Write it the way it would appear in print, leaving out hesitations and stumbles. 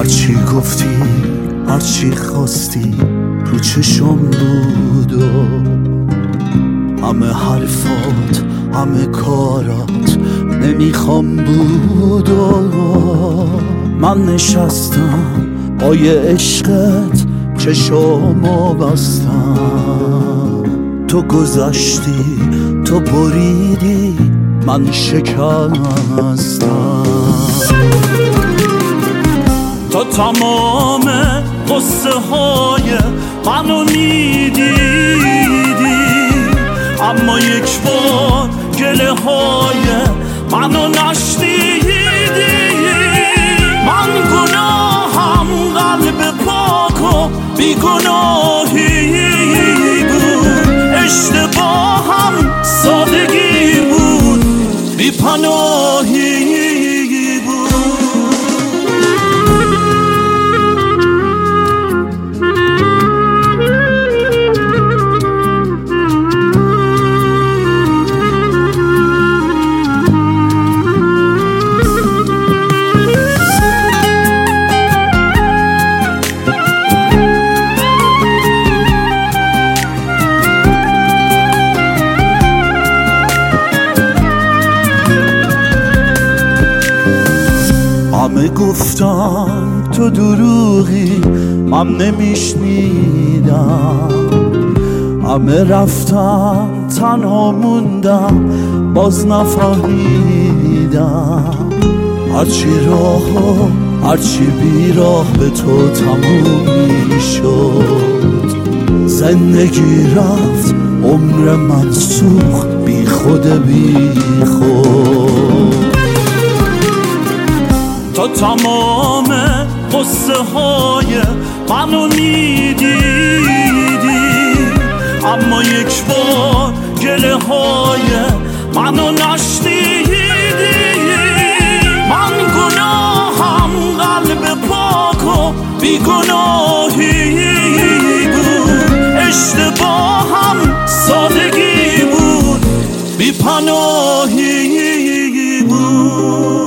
هرچی گفتی هرچی خواستی رو چشم بود و همه حرفات همه کارات نمیخوام بود و من نشستم پای عشقت چشمو بستم تو گذشتی تو بریدی من شکستم تو تمام قصه های منو میدیدی اما یک بار گله های منو نشنیدی من گناهم قلب پاک و بیگناهی بود اشتباهم سادگی بود بی‌پناهی همه گفتم تو دروغی من نمیشنیدم همه رفتم تنها موندم باز نفهمیدم هرچی راه و هرچی بیراه به تو تموم میشد زندگی رفت عمر من سوخت بی خود بی خود تو تمام قصه های منو میدیدی اما یک بار گله های منو نشنیدی من گناهم قلب پاک و بیگناهی بود اشتباهم سادگی بود بی‌پناهی بود